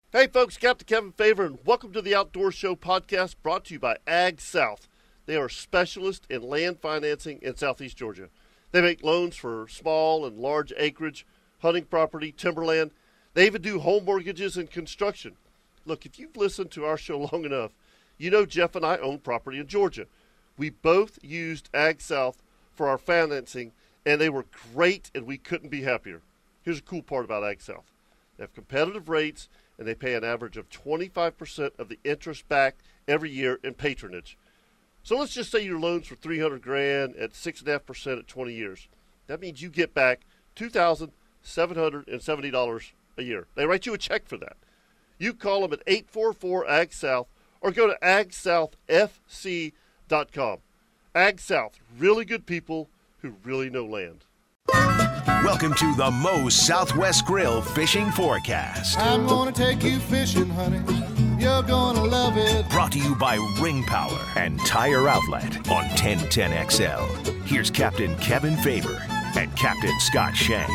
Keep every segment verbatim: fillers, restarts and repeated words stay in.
Hey folks, Captain Kevin Favor, and welcome to the Outdoor Show podcast brought to you by Ag South. They are specialists in land financing in Southeast Georgia. They make loans for small and large acreage, hunting property, timberland. They even do home mortgages and construction. Look, if you've listened to our show long enough, you know Jeff and I own property in Georgia. We both used Ag South for our financing, and they were great, and we couldn't be happier. Here's a cool part about Ag South. They have competitive rates, and they pay an average of twenty-five percent of the interest back every year in patronage. So let's just say your loan's for three hundred grand at six point five percent at twenty years. That means you get back two thousand seven hundred seventy dollars a year. They write you a check for that. You call them at eight four four A G S O U T or go to ag south f c dot com. Ag South, really good people who really know land. Welcome to the Moe's Southwest Grill Fishing Forecast. I'm gonna take you fishing, honey. You're gonna love it. Brought to you by Ring Power and Tire Outlet on ten ten X L. Here's Captain Kevin Favor and Captain Scott Shank.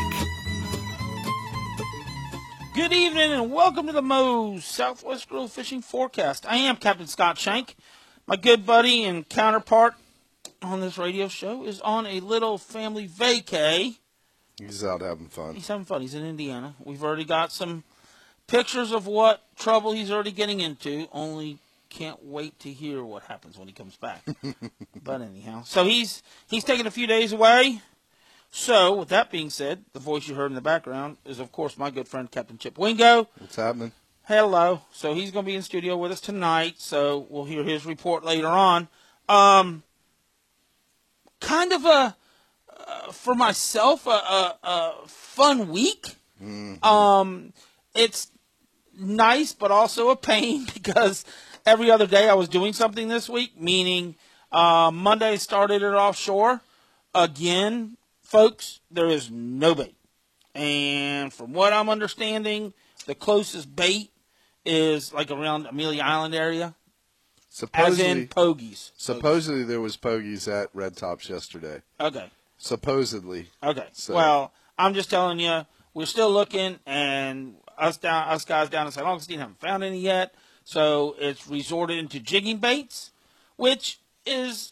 Good evening and welcome to the Moe's Southwest Grill Fishing Forecast. I am Captain Scott Shank. My good buddy and counterpart on this radio show is on a little family vacay. He's out having fun. He's having fun. He's in Indiana. We've already got some pictures of what trouble he's already getting into. Only can't wait to hear what happens when he comes back. But anyhow, so he's he's taking a few days away. So with that being said, the voice you heard in the background is, of course, my good friend Captain Chip Wingo. What's happening? Hello. So he's going to be in studio with us tonight. So we'll hear his report later on. Um, kind of a. Uh, for myself, a, a, a fun week. Mm-hmm. Um, it's nice, but also a pain because every other day I was doing something this week, meaning uh, Monday started it offshore. Again, folks, there is no bait. And from what I'm understanding, the closest bait is like around Amelia Island area. Supposedly, as in pogies. Supposedly pogies. There was pogies at Red Tops yesterday. Okay. Supposedly. Okay. So. Well, I'm just telling you, we're still looking, and us down, us guys down in Saint Augustine haven't found any yet. So it's resorted into jigging baits, which is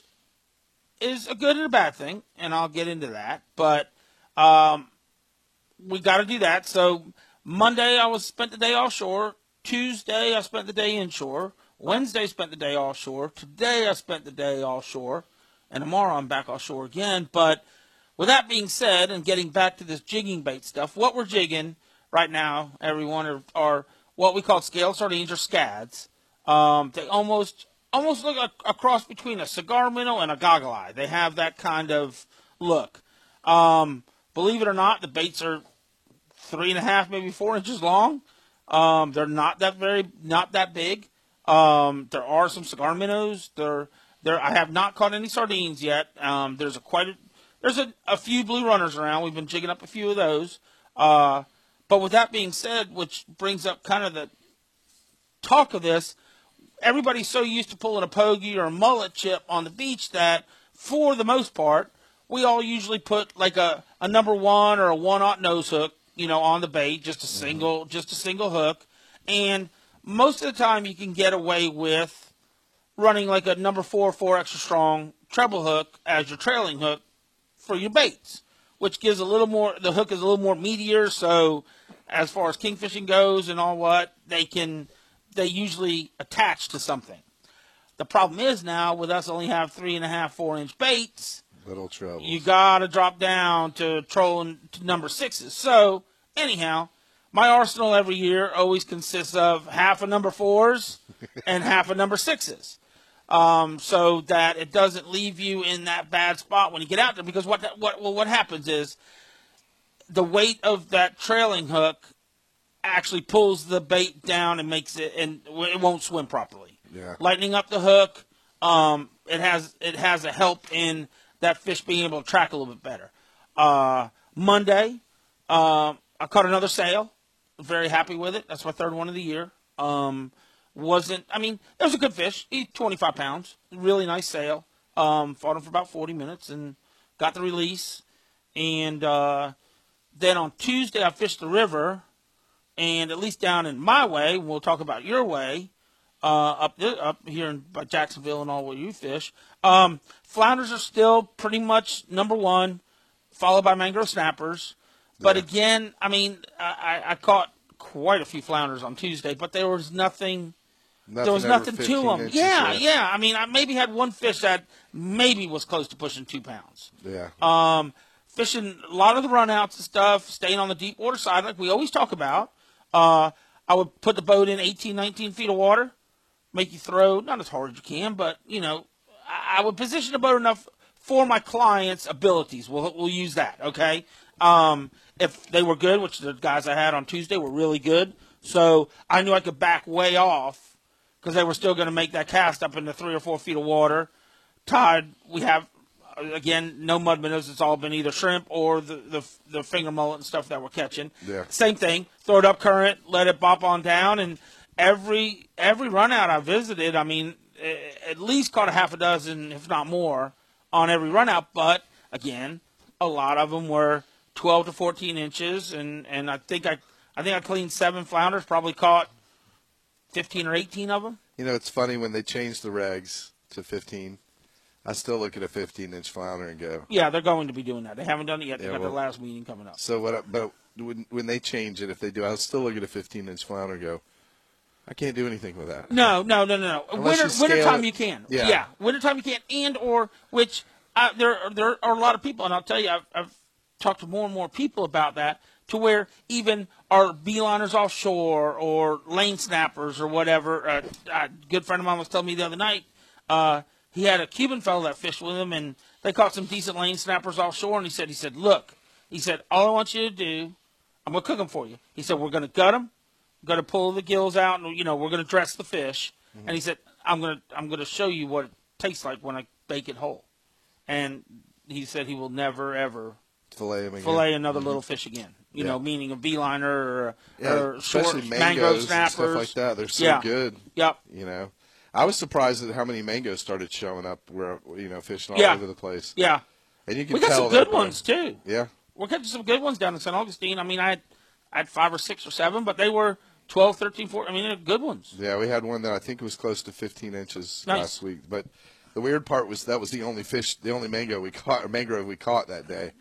is a good and a bad thing, and I'll get into that. But um, we got to do that. So Monday I was spent the day offshore. Tuesday I spent the day inshore. Wednesday spent the day offshore. Today I spent the day offshore. And tomorrow I'm back offshore again. But with that being said, and getting back to this jigging bait stuff, what we're jigging right now, everyone, are, are what we call scaled sardines or scads. Um, they almost almost look a, a cross between a cigar minnow and a goggle eye. They have that kind of look. Um, believe it or not, the baits are three and a half, maybe four inches long. Um, they're not that very, not that big. Um, there are some cigar minnows. They're There, I have not caught any sardines yet. Um, there's a quite a, there's a, a few blue runners around. We've been jigging up a few of those. Uh, but with that being said, which brings up kind of the talk of this, everybody's so used to pulling a pogie or a mullet chip on the beach that, for the most part, we all usually put like a, a number one or a one-aught nose hook, you know, on the bait, just a single, mm-hmm. just a single hook, and most of the time you can get away with running like a number four, four extra strong treble hook as your trailing hook for your baits, which gives a little more, the hook is a little more meatier, so as far as kingfishing goes and all what, they can, they usually attach to something. The problem is now, with us only have three and a half, four inch baits, little trouble. You gotta drop down to trolling to number sixes. So, anyhow, my arsenal every year always consists of half a number fours and half a number sixes. Um, so that it doesn't leave you in that bad spot when you get out there. Because what what well, what happens is the weight of that trailing hook actually pulls the bait down and makes it, and it won't swim properly. Yeah. Lightening up the hook, um, it has it has a help in that fish being able to track a little bit better. Uh, Monday, uh, I caught another sail. Very happy with it. That's my third one of the year. Um, wasn't, I mean, it was a good fish. He's twenty-five pounds. Really nice sail. Um, fought him for about forty minutes and got the release. And uh, then on Tuesday, I fished the river and at least down in my way, we'll talk about your way, uh, up th- up here in by Jacksonville and all where you fish. Um, flounders are still pretty much number one, followed by mangrove snappers. But Yeah. again, I mean, I, I caught quite a few flounders on Tuesday, but there was nothing. Nothing There was over nothing to fifteen them. inches Yeah, yet. yeah. I mean, I maybe had one fish that maybe was close to pushing two pounds. Yeah. Um, fishing a lot of the runouts and stuff, staying on the deep water side like we always talk about. Uh, I would put the boat in eighteen, nineteen feet of water, make you throw, not as hard as you can, but, you know, I, I would position the boat enough for my clients' abilities. We'll, we'll use that, okay? Um, if they were good, which the guys I had on Tuesday were really good, so I knew I could back way off because they were still going to make that cast up into three or four feet of water. Todd, we have, again, no mud minnows. It's all been either shrimp or the, the the finger mullet and stuff that we're catching. Yeah. Same thing. Throw it up current, let it bop on down, and every every run out I visited, I mean, eh, at least caught a half a dozen, if not more, on every run out. But again, a lot of them were twelve to fourteen inches, and, and I think I I think I cleaned seven flounders, probably caught fifteen or eighteen of them. You know, it's funny when they changed the regs to fifteen. I still look at a fifteen-inch flounder and go. Yeah, they're going to be doing that. They haven't done it yet. They Yeah, got well- their last meeting coming up. So what? I, but when when they change it, if they do, I'll still look at a fifteen-inch flounder and go. I can't do anything with that. No, no, no, no, no. Unless Winter, you scale wintertime it. you can. Yeah. yeah, wintertime you can, and or which uh, there there are a lot of people, and I'll tell you, I've, I've talked to more and more people about that, to where even our beeliners offshore or lane snappers or whatever. Uh, a good friend of mine was telling me the other night, uh, he had a Cuban fellow that fished with him, and they caught some decent lane snappers offshore, and he said, he said, look, he said, all I want you to do, I'm gonna cook them for you. He said, we're gonna gut them. Going to pull the gills out, and you know we're going to dress the fish. Mm-hmm. And he said, "I'm going to I'm going to show you what it tastes like when I bake it whole." And he said he will never ever Fillet them again. fillet another Mhm. little fish again. You Yeah. know, meaning a beeliner or, Yeah, or short especially mangrove mangoes and snappers, stuff like that. They're so Yeah. good. Yep. You know, I was surprised at how many mangoes started showing up. Where you know, fishing all Yeah. over the place. Yeah. And you can We got tell some good that, uh, ones too. Yeah. We're catching some good ones down in Saint Augustine. I mean, I had I had five or six or seven, but they were twelve, thirteen, fourteen. I mean, they're good ones. Yeah, we had one that I think was close to fifteen inches Nice. last week. But the weird part was that was the only fish, the only mango we caught, or mangrove we caught that day.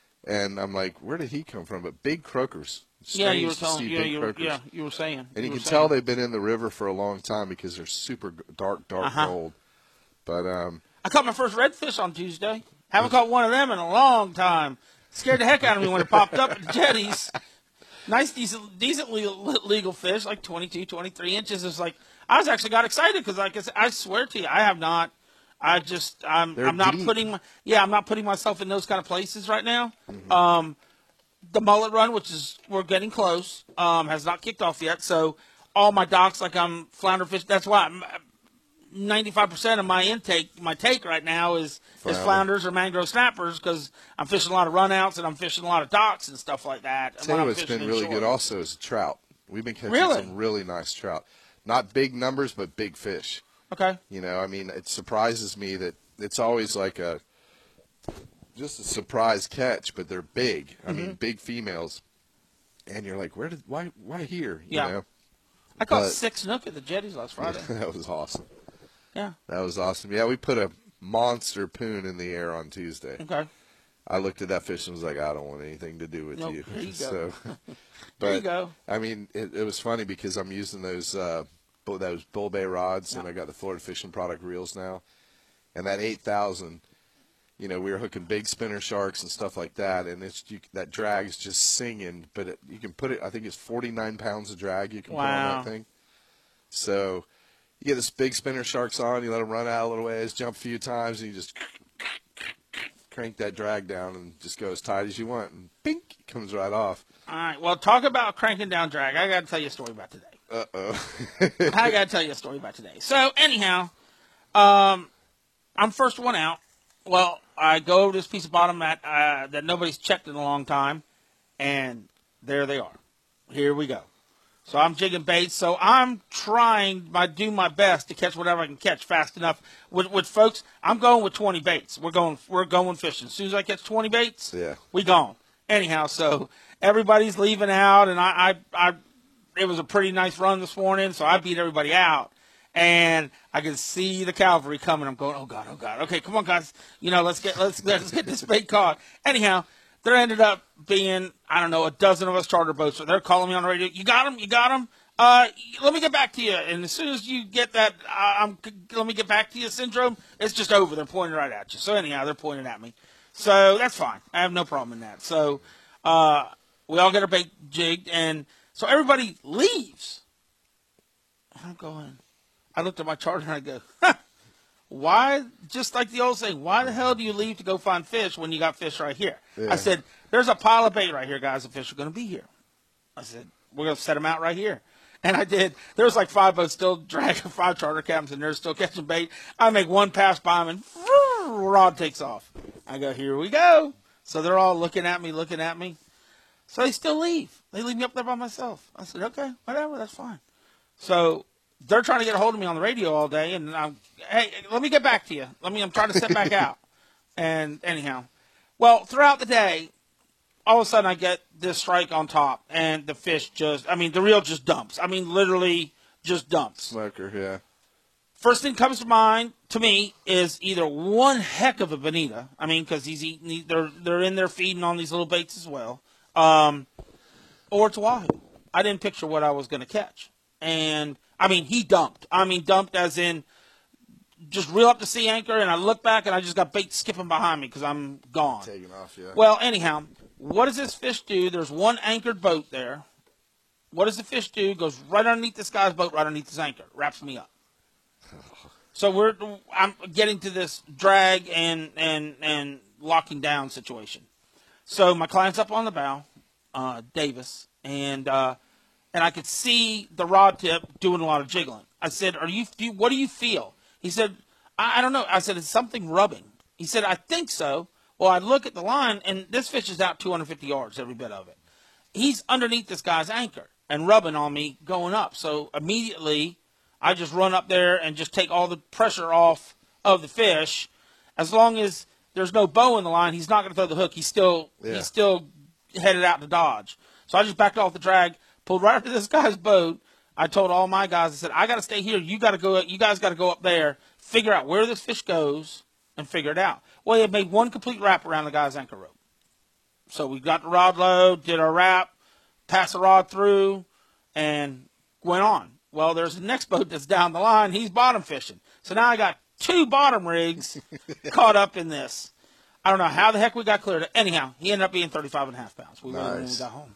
And I'm like, where did he come from? But big croakers. Yeah, you were Strange to telling. see Yeah, big you were, croakers. yeah, you were saying. And you, were can saying. tell they've been in the river for a long time because they're super g- dark, dark Uh-huh. gold. But um, I caught my first redfish on Tuesday. Haven't caught one of them in a long time. Scared the heck out of me when it popped up at the jetties. Nice, decent, decent legal, legal fish, like twenty-two, twenty-three inches. It's like I was actually got excited because, like I said, I swear to you, I have not. I just, I'm, They're I'm not deep. putting, my, yeah, I'm not putting myself in those kind of places right now. Mm-hmm. Um, the mullet run, which is we're getting close, um, has not kicked off yet. So all my docks, like I'm flounder fish. That's why I'm, ninety-five percent of my intake, my take right now is Flounder. is flounders or mangrove snappers because I'm fishing a lot of runouts and I'm fishing a lot of docks and stuff like that. tell when you I'm what's fishing been really inshore. good also is trout. We've been catching Really? some really nice trout. Not big numbers, but big fish. Okay. You know, I mean, it surprises me that it's always like a just a surprise catch, but they're big. I Mm-hmm. mean, big females, and you're like, where did why why here? You Yeah. know, I caught But- six snook at the jetties last Friday. that was awesome. Yeah. That was awesome. Yeah, we put a monster poon in the air on Tuesday. Okay. I looked at that fish and was like, I don't want anything to do with Nope, you. here you go. So, There you but, go. I mean, it, it was funny because I'm using those uh, bull- those Bull Bay rods, and I got the Florida Fishing Product reels now, and that eight thousand. You know, we were hooking big spinner sharks and stuff like that, and it's you, that drag's just singing. But it, you can put it. I think it's forty-nine pounds of drag you can put on Wow. that thing. So you get this big spinner sharks on, you let them run out a little ways, jump a few times, and you just crank that drag down and just go as tight as you want, and pink, it comes right off. All right. Well, talk about cranking down drag. I got to tell you a story about today. Uh oh. I got to tell you a story about today. So, anyhow, um, I'm first one out. Well, I go over this piece of bottom that uh, that nobody's checked in a long time, and there they are. Here we go. So I'm jigging baits. So I'm trying my do my best to catch whatever I can catch fast enough. With, with folks, I'm going with twenty baits. We're going we're going fishing. As soon as I catch twenty baits, Yeah. we gone. Anyhow, so everybody's leaving out, and I I, I it was a pretty nice run this morning, so I beat everybody out. And I could see the cavalry coming. I'm going, oh God, oh God. Okay, come on, guys. You know, let's get let's let's get this bait caught. Anyhow, there ended up being, I don't know, a dozen of us charter boats. So they're calling me on the radio. You got them? You got them? Uh, let me get back to you. And as soon as you get that, uh, I'm let me get back to you syndrome, it's just over. They're pointing right at you. So anyhow, they're pointing at me. So that's fine. I have no problem in that. So uh, we all get our bait jigged, and so everybody leaves. I'm going. I looked at my charter and I go, huh, why, just like the old saying, why the hell do you leave to go find fish when you got fish right here? Yeah. I said, there's a pile of bait right here, guys. The fish are going to be here. I said, we're going to set them out right here. And I did. There was like five boats still dragging, five charter captains, and they're still catching bait. I make one pass by them, and whoo, rod takes off. I go, here we go. So they're all looking at me, looking at me. So they still leave. They leave me up there by myself. I said, okay, whatever, that's fine. So they're trying to get a hold of me on the radio all day, and I'm, hey, let me get back to you. Let me, I'm trying to step back out. And anyhow, well, throughout the day, all of a sudden I get this strike on top, and the fish just, I mean, the reel just dumps. I mean, literally just dumps. Smoker, yeah. First thing comes to mind to me is either one heck of a bonita. I mean, because he's eating, they're they're in there feeding on these little baits as well, um, or it's wahoo. I didn't picture what I was going to catch, and I mean, he dumped. I mean, dumped as in just reel up the sea anchor, and I look back, and I just got bait skipping behind me because I'm gone. Taking off, yeah. Well, anyhow, what does this fish do? There's one anchored boat there. What does the fish do? Goes right underneath this guy's boat, right underneath his anchor, wraps me up. So we're I'm getting to this drag and and and locking down situation. So my client's up on the bow, uh, Davis, and. Uh, And I could see the rod tip doing a lot of jiggling. I said, "Are you? Do you what do you feel?" He said, I, "I don't know." I said, "It's something rubbing." He said, "I think so." Well, I look at the line, and this fish is out two hundred fifty yards, every bit of it. He's underneath this guy's anchor and rubbing on me going up. So immediately, I just run up there and just take all the pressure off of the fish. As long as there's no bow in the line, he's not going to throw the hook. He's still yeah. he's still headed out to dodge. So I just backed off the drag. Pulled right up to this guy's boat. I told all my guys, I said, I got to stay here. You got to go. You guys got to go up there, figure out where this fish goes, and figure it out. Well, they made one complete wrap around the guy's anchor rope. So we got the rod low, did our wrap, passed the rod through, and went on. Well, there's the next boat that's down the line. He's bottom fishing. So now I got two bottom rigs caught up in this. I don't know how the heck we got cleared. Anyhow, he ended up being thirty-five and a half pounds. We nice. When we got home.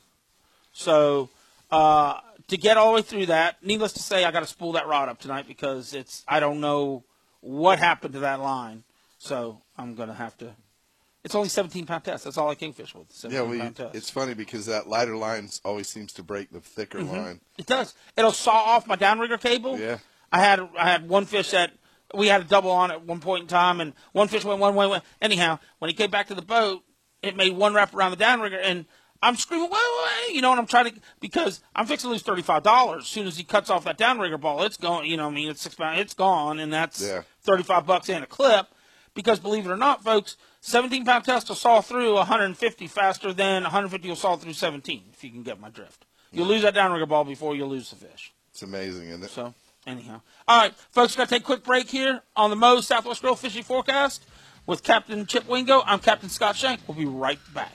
So... Uh, to get all the way through that, needless to say, I got to spool that rod up tonight because it's I don't know what happened to that line. So I'm going to have to. It's only seventeen pound test. That's all I kingfish with. Yeah, well, you, it's funny because that lighter line always seems to break the thicker mm-hmm. line. It does. It'll saw off my downrigger cable. Yeah. I had I had one fish that we had a double on at one point in time, and one fish went one way. Went. Anyhow, when he came back to the boat, it made one wrap around the downrigger, and I'm screaming, wait, wait, you know, and I'm trying to, because I'm fixing to lose thirty-five dollars. As soon as he cuts off that downrigger ball, it's gone, you know, I mean, it's six pounds, it's gone, and that's yeah. thirty-five bucks and a clip. Because believe it or not, folks, seventeen pound test will saw through one hundred fifty faster than one hundred fifty will saw through seventeen, if you can get my drift. You'll lose that downrigger ball before you lose the fish. It's amazing, isn't it? So, anyhow. All right, folks, got to take a quick break here on the Moe's Southwest Grill Fishing Forecast with Captain Chip Wingo. I'm Captain Scott Shank. We'll be right back.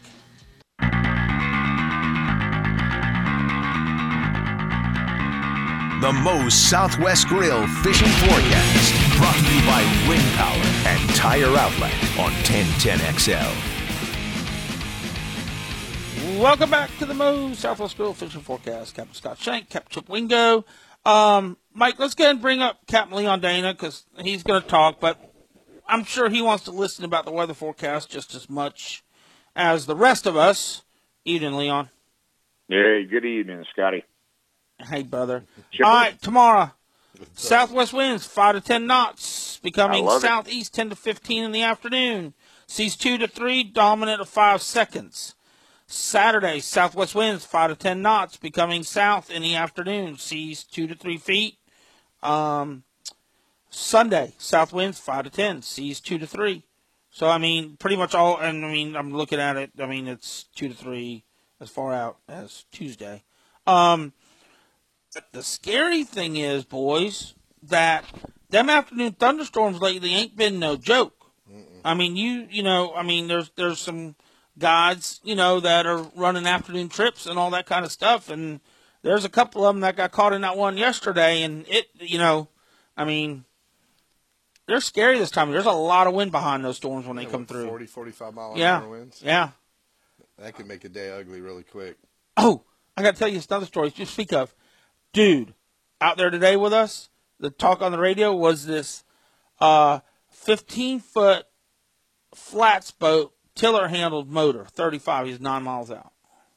The Moe's Southwest Grill Fishing Forecast, brought to you by Wind Power and Tire Outlet on ten ten X L. Welcome back to the Moe's Southwest Grill Fishing Forecast. Captain Scott Shank, Captain Chip Wingo. Um, Mike, let's go ahead and bring up Captain Leon Dana because he's going to talk, but I'm sure he wants to listen about the weather forecast just as much as the rest of us. Evening, Leon. Hey, good evening, Scotty. Hey, brother. Chipper. All right, tomorrow, southwest winds five to ten knots, becoming southeast ten to fifteen in the afternoon. Seas two to three, dominant of five seconds. Saturday, southwest winds five to ten knots, becoming south in the afternoon. Seas two to three feet. Um, Sunday, south winds five to ten, seas two to three. So I mean, pretty much all. And I mean, I'm looking at it. I mean, it's two to three as far out as Tuesday. Um. The scary thing is, boys, that them afternoon thunderstorms lately ain't been no joke. Mm-mm. I mean, you you know, I mean, there's there's some guides, you know, that are running afternoon trips and all that kind of stuff, and there's a couple of them that got caught in that one yesterday, and it, you know, I mean, they're scary this time. There's a lot of wind behind those storms when yeah, they come what, through. forty, forty-five mile an yeah. hour winds? Yeah. That can make a day ugly really quick. Oh, I got to tell you another story to speak of. Dude, out there today with us, the talk on the radio was this uh, fifteen-foot flats boat, tiller-handled motor, thirty-five. He's nine miles out.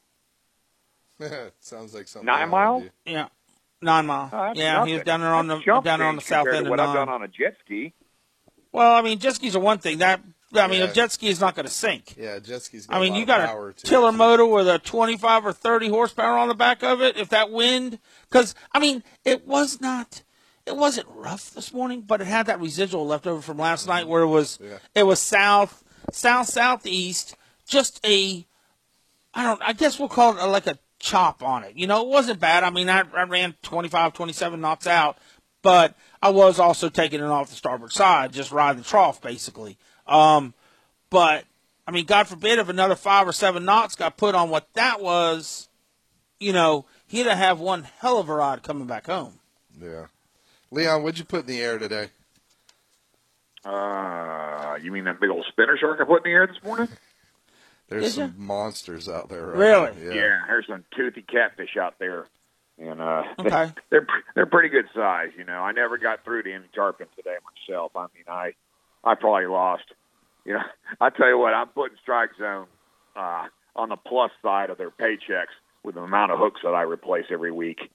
Sounds like something. Nine miles? Yeah, nine mile. Oh, yeah, nothing. he was down there on the That's jump down there on the change south compared end to of what nine. I've done on a jet ski. Well, I mean, jet skis are one thing. That I mean, Yeah. a jet ski is not going to sink. Yeah, jet skis got I mean, a lot you of got power a to tiller it, too. motor with a twenty-five or thirty horsepower on the back of it. If that wind, because I mean, it was not, it wasn't rough this morning, but it had that residual left over from last night where it was, Yeah. it was south, south southeast, just a, I don't, I guess we'll call it a, like a chop on it. You know, it wasn't bad. I mean, I, I ran twenty-five, twenty-seven knots out, but I was also taking it off the starboard side, just riding the trough basically. Um, but I mean, God forbid if another five or seven knots got put on what that was, you know, he'd have one hell of a ride coming back home. Yeah. Leon, what'd you put in the air today? Uh, you mean that big old spinner shark I put in the air this morning? There's Did some ya? monsters out there. Right Really? now. Yeah. there's some toothy catfish out there, and uh, Okay. they're they're pretty good size. You know, I never got through to any tarpon today myself. I mean, I I probably lost. You know, I tell you what, I'm putting Strike Zone uh, on the plus side of their paychecks with the amount of hooks that I replace every week.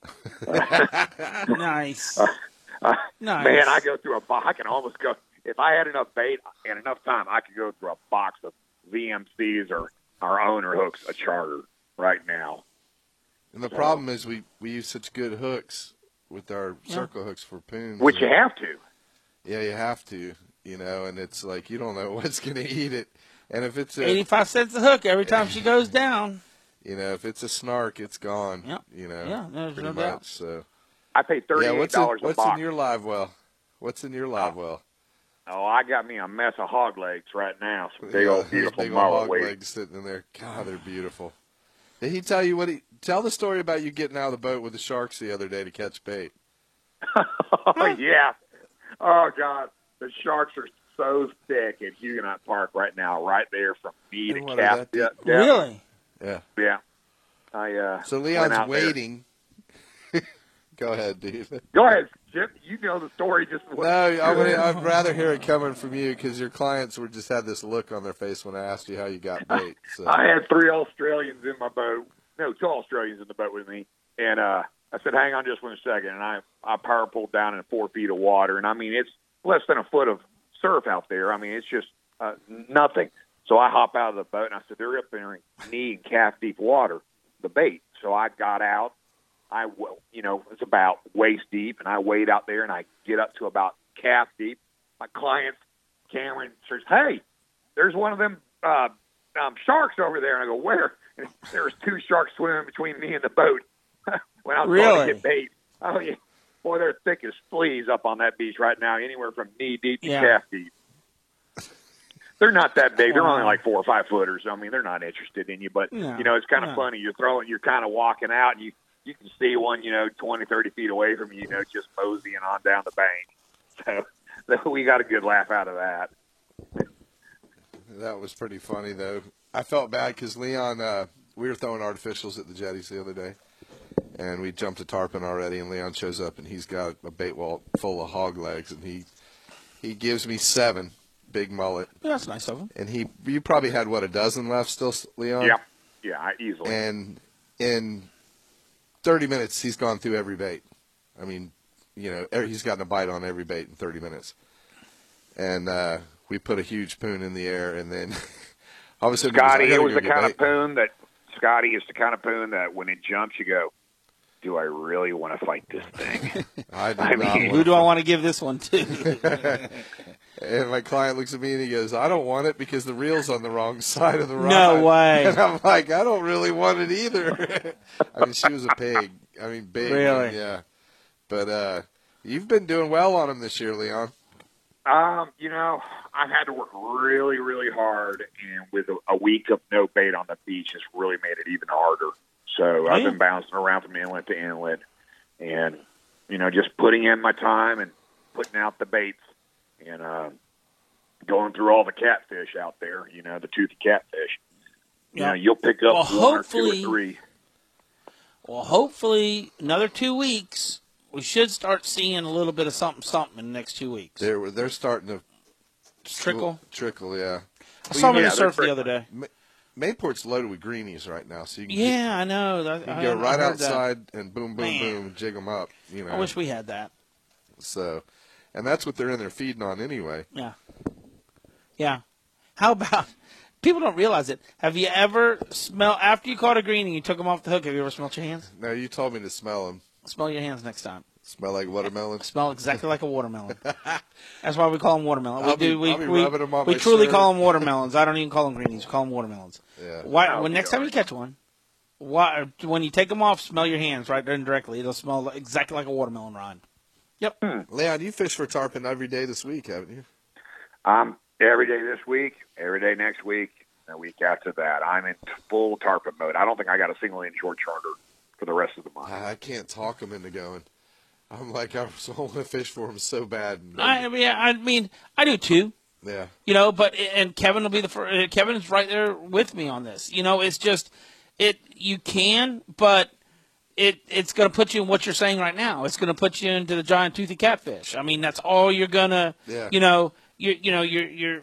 Nice. Uh, Nice. Man, I go through a box. I can almost go. If I had enough bait and enough time, I could go through a box of V M Cs or our owner hooks, a charter, right now. And the problem is we, we use such good hooks with our Yeah. circle hooks for poons. Which you have to. Yeah, you have to, you know, and it's like you don't know what's going to eat it. And if it's a, eighty-five cents a hook every time she goes down. you know, if it's a snark, it's gone. Yep. You know, Yeah, there's pretty no much. doubt. So I pay yeah, thirty-eight what's in, dollars a what's box. in your live well? What's in your live well? Oh, I got me a mess of hog legs right now. Some big Yeah, old those beautiful big old mullet hog weight. legs sitting in there. God, they're beautiful. Did he tell you what he? Tell the story about you getting out of the boat with the sharks the other day to catch bait. Oh yeah. Oh God, the sharks are so thick at Huguenot Park right now, right there from me And to what are Cap. that Yeah, deep? yeah, Really? Yeah. yeah. I uh. So went Leon's out there. waiting. Go ahead, dude. Go ahead, Chip. You know the story just. No, I would, I'd rather hear it coming from you because your clients were just had this look on their face when I asked you how you got bait. So. I had three Australians in my boat. No, two Australians in the boat with me. And uh, I said, hang on just one second. And I, I power pulled down in four feet of water. And, I mean, it's less than a foot of surf out there. I mean, it's just uh, nothing. So I hop out of the boat, and I said, they're up there in knee and calf deep water, the bait. So I got out. I, you know, it's about waist deep, and I wade out there, and I get up to about calf deep. My client, Cameron, says, hey, there's one of them uh, um, sharks over there. And I go, where? And there was two sharks swimming between me and the boat when I was going Really? to get bait. Oh, yeah. Boy, they're thick as fleas up on that beach right now, anywhere from knee deep to Yeah. calf deep. They're not that big. They're Wow. only like four or five footers. I mean, they're not interested in you. But, No, you know, it's kind of no. funny. You're throwing, you're kind of walking out, and you, you can see one, you know, twenty, thirty feet away from you, you know, just moseying on down the bank. So we got a good laugh out of that. That was pretty funny, though. I felt bad because Leon, uh, we were throwing artificials at the jetties the other day, and we jumped a tarpon already, and Leon shows up, and he's got a bait wall full of hog legs, and he he gives me seven big mullet, Yeah, that's nice of him. and he you probably had, what, a dozen left still, Leon? Yeah. Yeah, I- easily. And in thirty minutes, he's gone through every bait. I mean, you know, every, he's gotten a bite on every bait in thirty minutes. And uh, we put a huge poon in the air, and then all of a sudden, Scotty, he goes, I it was gotta the go kind get of poon that Scotty is the kind of poon that when it jumps, you go, "Do I really want to fight this thing?" bait. I did I not mean- want Who do I want to give this one to? And my client looks at me and he goes, I don't want it because the reel's on the wrong side of the rod. No way. And I'm like, I don't really want it either. I mean, she was a pig. I mean, big. Really? Yeah. But uh, you've been doing well on them this year, Leon. Um, you know, I've had to work really, really hard, and with a, a week of no bait on the beach has really made it even harder. So I've yeah. been bouncing around from inlet to inlet, and you know, just putting in my time and putting out the baits, and uh, going through all the catfish out there. You know, the toothy catfish. You Yeah. know, you'll pick up Well, one or two or hopefully- three. Well, hopefully, another two weeks, we should start seeing a little bit of something, something in the next two weeks. They're they're starting to Trickle. trickle. Yeah. I saw them in yeah, the they're surf the other day. Mayport's loaded with greenies right now, so you can Yeah, I know. I, you can I, go I right heard that. outside and boom, boom, Man. boom, jig them up. You know. I wish we had that. So, and that's what they're in there feeding on anyway. Yeah. Yeah. How about people don't realize it? Have you ever smelled after you caught a green and you took them off the hook? Have you ever smelled your hands? No, you told me to smell them. Smell your hands next time. Smell like watermelons. Smell exactly like a watermelon. That's why we call them watermelon. We I'll be- do. We I'll be we, rubbing 'em on we my truly shirt. call them watermelons. I don't even call them greenies. We call them watermelons. Yeah. Why? Oh, When next time you catch one, why, when you take them off, smell your hands right there indirectly. It'll smell exactly like a watermelon rind. Yep. Leon, you fish for tarpon every day this week, haven't you? Um, every day this week, every day next week, and a week after that, I'm in full tarpon mode. I don't think I got a single inshore charter for the rest of the month. I I can't talk them into going. I'm like, I so want to fish for them so bad. And I, I mean, I mean, I do too. yeah. You know, but and Kevin will be the first. Kevin's right there with me on this. You know, it's just it. You can, but it it's going to put you in what you're saying right now. It's going to put you into the giant toothy catfish. I mean, that's all you're gonna. Yeah. You know, you you know you're you're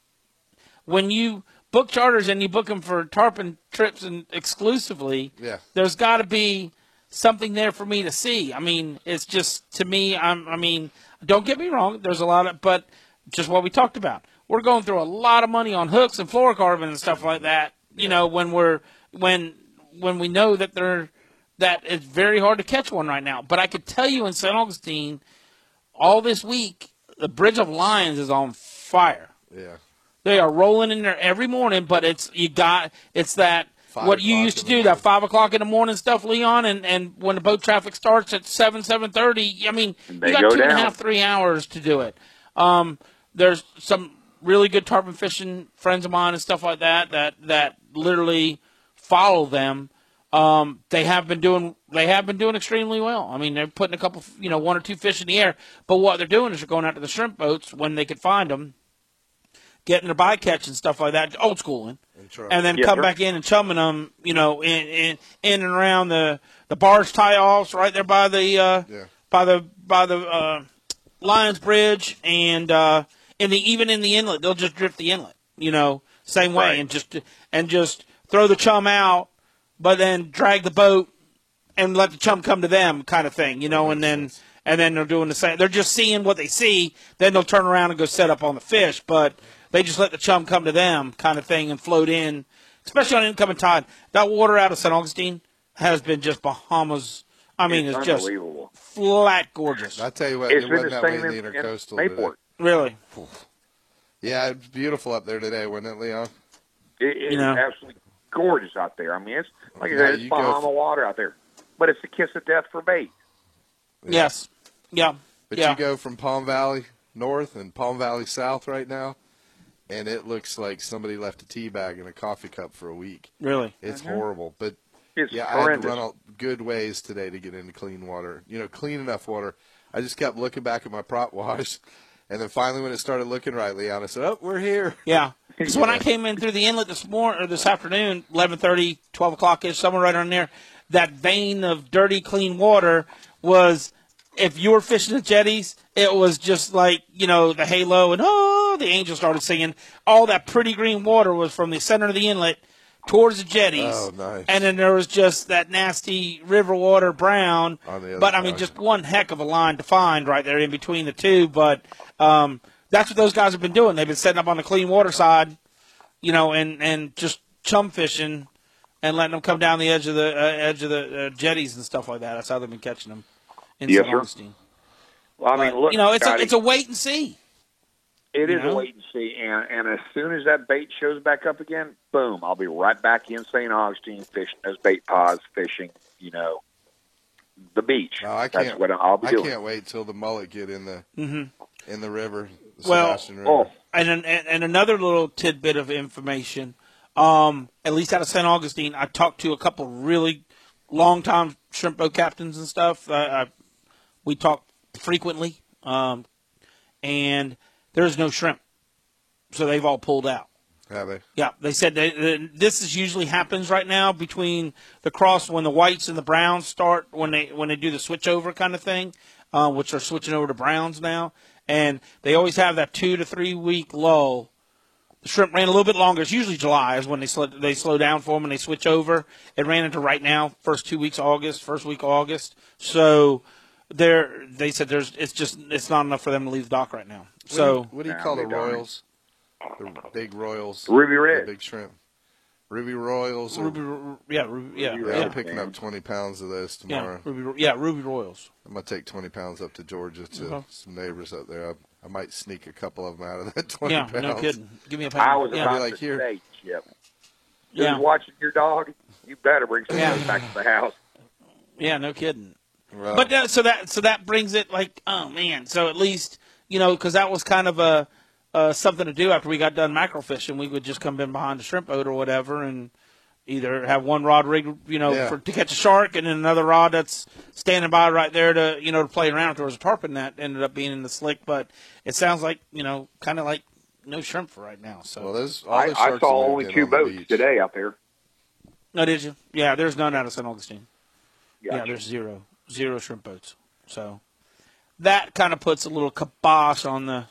when you book charters and you book them for tarpon trips and exclusively. Yeah. There's got to be something there for me to see. I mean, it's just to me. I'm. I mean, don't get me wrong. There's a lot of, but just what we talked about. We're going through a lot of money on hooks and fluorocarbon and stuff like that. You know, when we're when when we know that they're that it's very hard to catch one right now. But I could tell you in Saint Augustine, all this week, the Bridge of Lions is on fire. Yeah. They are rolling in there every morning, but it's you got it's that Five what you o'clock used to in the do, morning. that five o'clock in the morning stuff, Leon, and, and when the boat traffic starts at seven, seven thirty, I mean, They you got go two and a down. half, three hours to do it. Um, there's some really good tarpon fishing friends of mine and stuff like that that that literally follow them. Um, they have been doing they have been doing extremely well. I mean, they're putting a couple, you know, one or two fish in the air. But what they're doing is they're going out to the shrimp boats when they could find them, getting their bycatch and stuff like that, old schooling, try- and then Yes, come sir. back in and chumming them, you know, in in, in and around the the barge tie offs right there by the uh, Yeah. by the by the uh, Lions Bridge, and uh, in the even in the inlet, they'll just drift the inlet, you know, same way, Right. and just and just throw the chum out, but then drag the boat and let the chum come to them, kind of thing, you know, and then and then they're doing the same. They're just seeing what they see, then they'll turn around and go set up on the fish, but they just let the chum come to them, kind of thing, and float in, especially on incoming tide. That water out of Saint Augustine has been just Bahamas. I mean, it's, It's just unbelievable. flat gorgeous. I tell you what, It's it been wasn't the that way same in the in, in intercoastal today. Mayport. Really. Yeah, it's beautiful up there today, wasn't it, Leon? It, it's You know. absolutely gorgeous out there. I mean, it's like I Yeah, said, it's you go Bahama f- water out there, but it's the kiss of death for bait. Yes. Yeah. But yeah. you go from Palm Valley north and Palm Valley south right now, and it looks like somebody left a tea bag in a coffee cup for a week. Really. It's horrible. But It's yeah, I had to horrendous. run a good ways today to get into clean water. You know, clean enough water. I just kept looking back at my prop wash, and then finally when it started looking right, Leon, I said, "Oh, we're here." Yeah. Because when I came in through the inlet this morning or this afternoon, eleven thirty, twelve o'clock ish, somewhere right on there, that vein of dirty, clean water was, if you were fishing the jetties, it was just like, you know, the halo and, oh, the angels started singing. All that pretty green water was from the center of the inlet towards the jetties. Oh, nice. And then there was just that nasty river water brown. On the other But, I mean, side. just one heck of a line to find right there in between the two. But um, that's what those guys have been doing. They've been setting up on the clean water side, you know, and, and just chum fishing and letting them come down the edge of the uh, edge of the uh, jetties and stuff like that. That's how they've been catching them in Yes, Saint sir. Augustine. Well, I mean, But, look, you know, it's a, Scotty, it's a wait and see. it you is know? a wait and see, and, and as soon as that bait shows back up again, boom, I'll be right back in Saint Augustine fishing those bait pods, fishing, you know, the beach. No, I That's can't. what I'll be I doing. can't wait till the mullet get in the Mm-hmm. in the river. The Well, Sebastian River. Oh, And, an, and and another little tidbit of information, um, at least out of Saint Augustine, I talked to a couple really long-time shrimp boat captains and stuff. Uh, I, we talk frequently, um, and there's no shrimp, so they've all pulled out. Have they? Yeah, they said they, they, this is usually happens right now between the cross when the whites and the browns start when they when they do the switch over kind of thing, uh, which are switching over to browns now, and they always have that two to three week lull. The shrimp ran a little bit longer. It's usually July is when they slow, they slow down for them and they switch over. It ran into right now, first two weeks of August, first week of August. So they're they said there's it's just it's not enough for them to leave the dock right now. So what do you, what do you Nah, call the they don't. royals? The big royals. Ruby red. The big shrimp. Ruby royals. Or, Ruby, yeah, Ruby, yeah, Ruby yeah, yeah, I'm picking up twenty pounds of this yeah, tomorrow. Ruby, yeah, Ruby Royals. I'm gonna take twenty pounds up to Georgia to Okay. some neighbors up there. I, I might sneak a couple of them out of that twenty Yeah, pounds. no kidding. Give me a pound. I was yeah. about like, to here. say, Chip. Yeah. Who's watching your dog? You better bring some Yeah. of those back to the house. Yeah, no kidding. Well, But uh, so that so that brings it like, oh man. So at least you know because that was kind of a uh, something to do after we got done mackerel fishing. We would just come in behind a shrimp boat or whatever and either have one rod rigged, you know, Yeah. for to catch a shark, and then another rod that's standing by right there to you know to play around. If there was a tarpon that ended up being in the slick, but it sounds like you know kind of like no shrimp for right now. So well, those, all I, those I sharks saw have only been two on the boats beach. today out there. no, did you? Yeah, there's none out of Saint Augustine. Yeah, Gotcha. there's zero, zero shrimp boats. So that kind of puts a little kibosh on the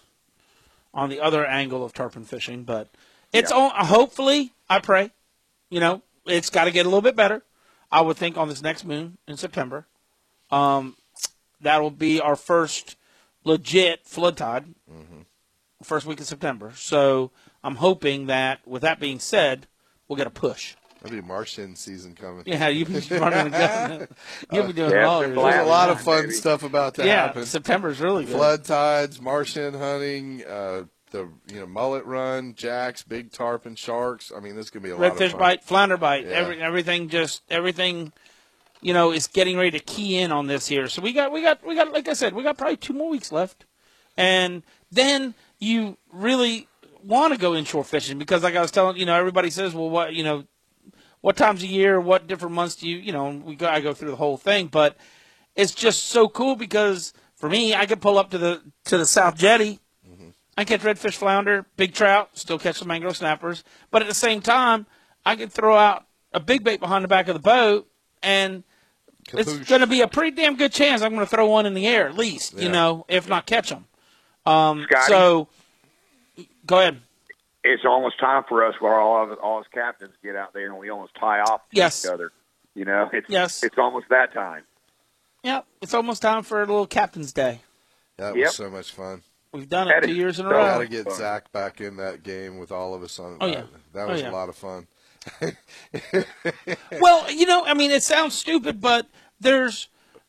on the other angle of tarpon fishing. But it's Yeah. all, hopefully, I pray, you know, it's got to get a little bit better. I would think on this next moon in September, um, that will be our first legit flood tide, Mm-hmm. first week of September. So I'm hoping that, with that being said, we'll get a push. That'll be Martian season coming. Yeah, you've been running a gun. You'll be doing Yeah, all it's yours. been There's a Last lot of time, fun baby. stuff about to Yeah, happen. September's really good. Flood tides, Martian hunting, uh, the you know mullet run, jacks, big tarpon, sharks. I mean, this could be a lot of Redfish fun. bite, flounder bite, Yeah. every, everything just everything, you know, is getting ready to key in on this here. So we got we got we got like I said, we got probably two more weeks left, and then you really want to go inshore fishing because, like I was telling you know, everybody says, well, what you know, what times a year, what different months do you you know? We go I go through the whole thing, but it's just so cool because for me, I could pull up to the to the South Jetty. I catch redfish, flounder, big trout, still catch some mangrove snappers. But at the same time, I could throw out a big bait behind the back of the boat, and it's Kapoosh. going to be a pretty damn good chance I'm going to throw one in the air at least, you Yeah. know, if not catch them. Um, Scotty? so, go ahead. It's almost time for us where all of all us captains get out there and we almost tie off to Yes. each other. You know, it's Yes. it's almost that time. Yeah, it's almost time for a little Captain's Day. That Yep. was so much fun. We've done it That two is years in a so row. Got to get fun. Zach back in that game with all of us on. Oh, that. yeah. That Oh, was yeah. a lot of fun. Well, you know, I mean, it sounds stupid, but there's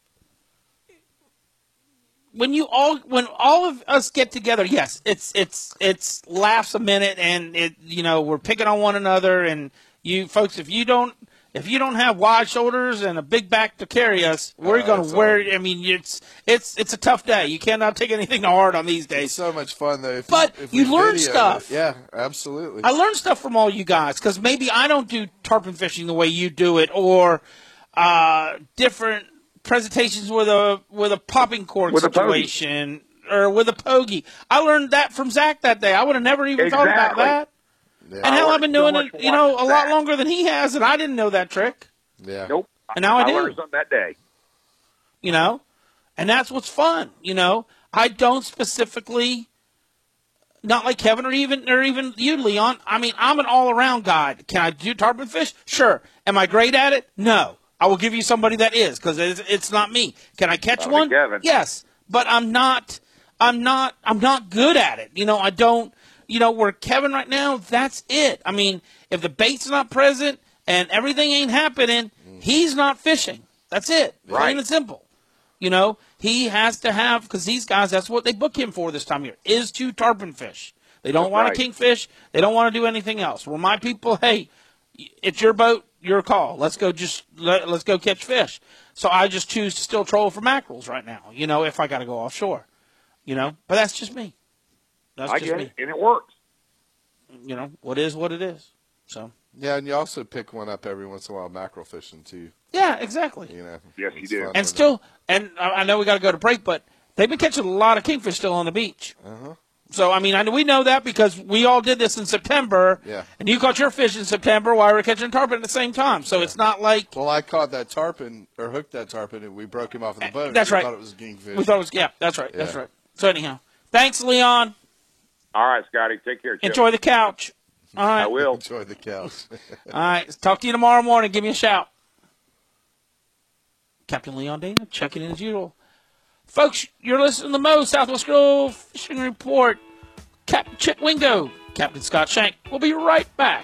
when you all when all of us get together. Yes, it's it's it's laughs a minute, and it you know we're picking on one another, and you folks, if you don't if you don't have wide shoulders and a big back to carry us, we're Uh, going it's to wear. all- I mean, it's it's it's a tough day. You cannot take anything to heart on these It's days. so much fun though. If But if you we learn video stuff. it- Yeah, absolutely. I learned stuff from all you guys because maybe I don't do tarpon fishing the way you do it, or uh, different presentations with a with a popping cork With a pokey. situation or with a pogey. I learned that from Zach that day. I would have never even thought about Exactly. that. yeah. And hell, learned I've been so doing much it, from you know, a watching lot Zach. longer than he has, and I didn't know that trick. yeah. Nope. And now I do. learned something that day. You know, and that's what's fun. You know, I don't specifically. Not like Kevin or even or even you, Leon. I mean, I'm an all-around guy. Can I do tarpon fish? Sure. Am I great at it? No. I will give you somebody that is because it's, it's not me. Can I catch Probably one? Kevin. Yes, but I'm not. I'm not. I'm not good at it. You know, I don't. You know, where Kevin right now, that's it. I mean, if the bait's not present and everything ain't happening, he's not fishing. That's it. Plain Right. and simple. You know, he has to have, because these guys, that's what they book him for this time of year, is to tarpon fish. They don't That's want right. to kingfish. They don't want to do anything else. Well, my people, hey, it's your boat, your call. Let's go just let, let's go catch fish. So I just choose to still troll for mackerels right now, you know, if I got to go offshore, you know. But that's just me. That's I just get me. it, and it works. You know, what is what it is. So. Yeah, and you also pick one up every once in a while mackerel fishing too. Yeah, exactly. You know. Yes, you it's do. fun And when still, and I I know we got to go to break, but they've been catching a lot of kingfish still on the beach. Uh-huh. So, I mean, I, we know that because we all did this in September. Yeah. And you caught your fish in September while we were catching tarpon at the same time. So it's not like. Well, I caught that tarpon or hooked that tarpon, and we broke him off in the boat. That's we right. Thought it was a kingfish. We thought it was, yeah, that's right. That's Yeah. right. So, anyhow, thanks, Leon. All right, Scotty, take care. Chip. Enjoy the couch. All right. I will. Enjoy the couch. All right. Talk to you tomorrow morning. Give me a shout. Captain Leon Dana, checking in as usual. Folks, you're listening to the Mo Southwest Grove Fishing Report. Captain Chick Wingo, Captain Scott Shank. We'll be right back.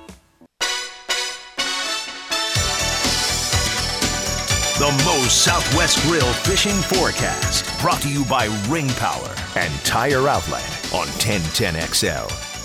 The Moe's Southwest Grill Fishing Forecast, brought to you by Ring Power and Tire Outlet on ten ten X L.